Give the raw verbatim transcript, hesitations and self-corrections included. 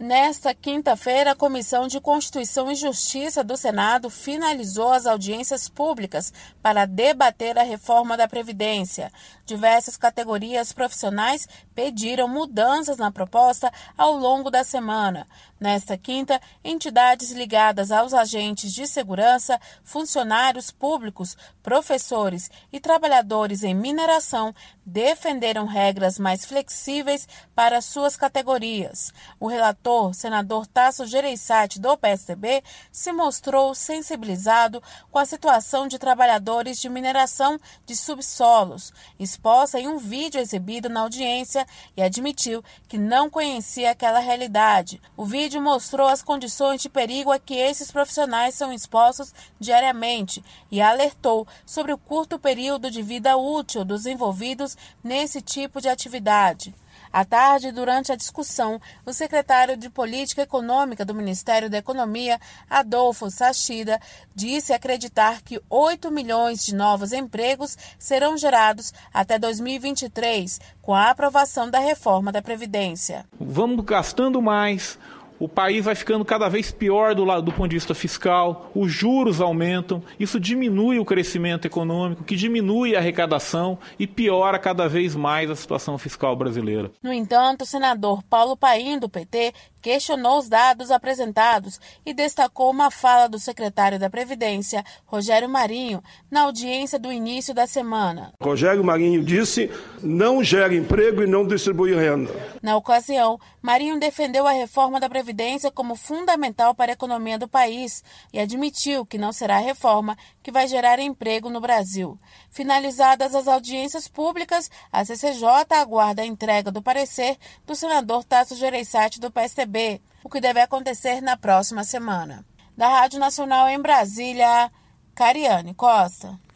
Nesta quinta-feira, a Comissão de Constituição e Justiça do Senado finalizou as audiências públicas para debater a reforma da Previdência. Diversas categorias profissionais pediram mudanças na proposta ao longo da semana. Nesta quinta, entidades ligadas aos agentes de segurança, funcionários públicos, professores e trabalhadores em mineração defenderam regras mais flexíveis para suas categorias. O relator, senador Tasso Gereissati, do P S D B, se mostrou sensibilizado com a situação de trabalhadores de mineração de subsolos, exposta em um vídeo exibido na audiência, e admitiu que não conhecia aquela realidade. O vídeo mostrou as condições de perigo a que esses profissionais são expostos diariamente e alertou sobre o curto período de vida útil dos envolvidos nesse tipo de atividade. À tarde, durante a discussão, o secretário de Política Econômica do Ministério da Economia, Adolfo Sachida, disse acreditar que oito milhões de novos empregos serão gerados até dois mil e vinte e três, com a aprovação da reforma da Previdência. Vamos gastando mais. O país vai ficando cada vez pior do, lado, do ponto de vista fiscal, os juros aumentam, isso diminui o crescimento econômico, que diminui a arrecadação e piora cada vez mais a situação fiscal brasileira. No entanto, o senador Paulo Paim, do P T, questionou os dados apresentados e destacou uma fala do secretário da Previdência, Rogério Marinho, na audiência do início da semana. Rogério Marinho disse: não gera emprego e não distribui renda. Na ocasião, Marinho defendeu a reforma da Previdência como fundamental para a economia do país e admitiu que não será a reforma que vai gerar emprego no Brasil. Finalizadas as audiências públicas, a C C J aguarda a entrega do parecer do senador Tasso Gereissati, do P S D B, o que deve acontecer na próxima semana. Da Rádio Nacional em Brasília, Cariane Costa.